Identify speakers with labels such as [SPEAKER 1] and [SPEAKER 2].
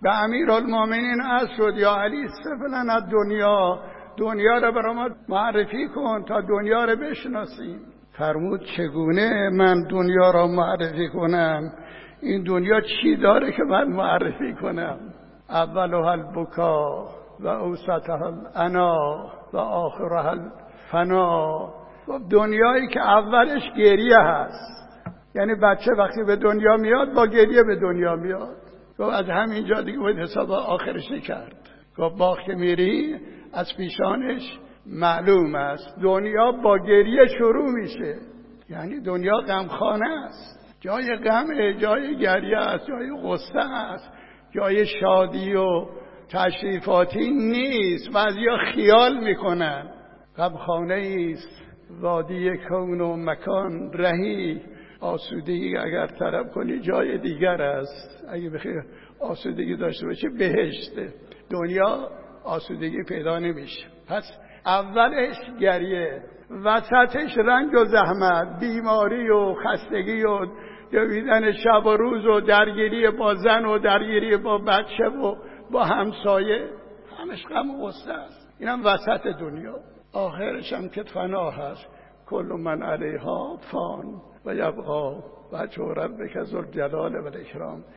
[SPEAKER 1] به امیرالمومنین عرض شد یا علی سفلن از دنیا رو برای ما معرفی کن تا دنیا رو بشناسیم. فرمود چگونه من دنیا را معرفی کنم؟ این دنیا چی داره که من معرفی کنم؟ اولها البکا و اوسطها الانا و آخرها الفنا. دنیایی که اولش گریه هست، یعنی بچه وقتی به دنیا میاد با گریه به دنیا میاد. از همینجا دیگه باید حساب آخرش کرد. باغ که میری از پیشانش معلوم است. دنیا با گریه شروع میشه، یعنی دنیا غمخانه است. جای غمه، جای گریه است، جای غصه است، جای شادی و تشریفاتی نیست. بعضیا خیال میکنن غمخانه است، وادی کون و مکان رهی. آسودگی اگر طلب کنی جای دیگر است. اگه بخیر آسودگی داشته باشه بهشته. دنیا آسودگی پیدا نمیشه. پس اولش گریه، وسطش رنج و زحمت، بیماری و خستگی و دویدن شب و روز و درگیری با زن و درگیری با بچه و با همسایه، همش غم و غصه است. اینم وسط دنیا. آخرش هم که فنا هست. کل من علیها فان و یبقی وجه ربک ذوالجلال و الاکرام.